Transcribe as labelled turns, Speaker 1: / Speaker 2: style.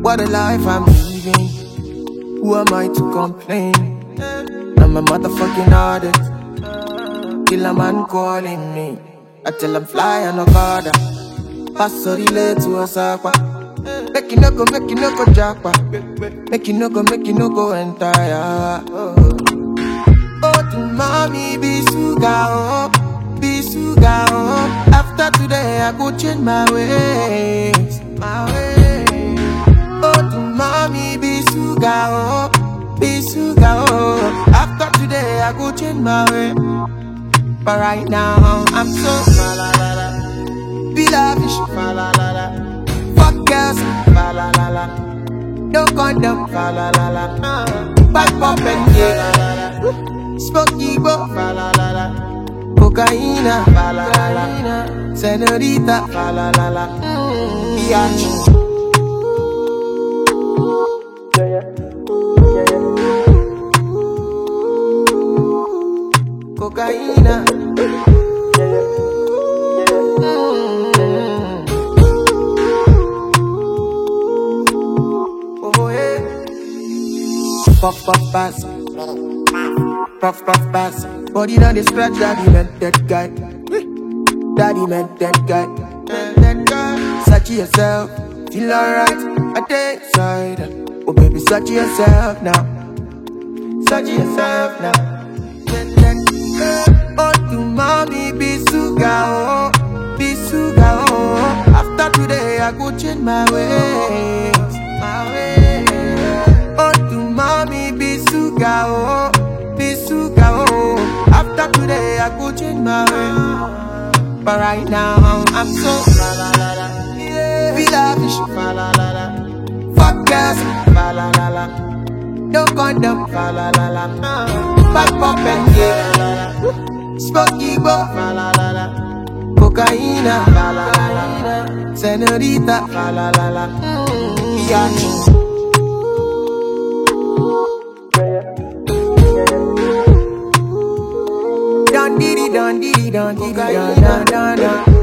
Speaker 1: What a life I'm living. Who am I to complain? I'm a motherfucking artist. Kill a man calling me. I tell him fly and no border. Pass or relay to a sapa. Make you no go jackpa. Make you no go entire. Oh, to mommy be sugar, oh, be sugar, oh. After today I go change my ways, my ways. Oh, to mommy be sugar, oh, be sugar, oh. After today I go change my way. But right now I'm so be lavish, fuck girls, no condom, back up and yeah, smoky bo, cocaína, senorita, biatch. Cocaína. Oh yeah. Puff puff pass. Puff puff pass. Body now they scratch. Daddy meant that guy. Daddy meant that guy. Search yourself. Feel alright. I take side. Oh baby, search yourself now. Search yourself now. Oh, to mommy be sugar, oh, be sugar, oh. After today I go change my ways, my ways. Oh, to mommy be sugar, oh, be sugar, oh. After today I go change my ways. But right now I'm so be lavish, fuck girls, no condom, back up and yeah, smoky bo, cocaína, senorita, biatch. Don diddy, don diddy, don diddy, don don don don.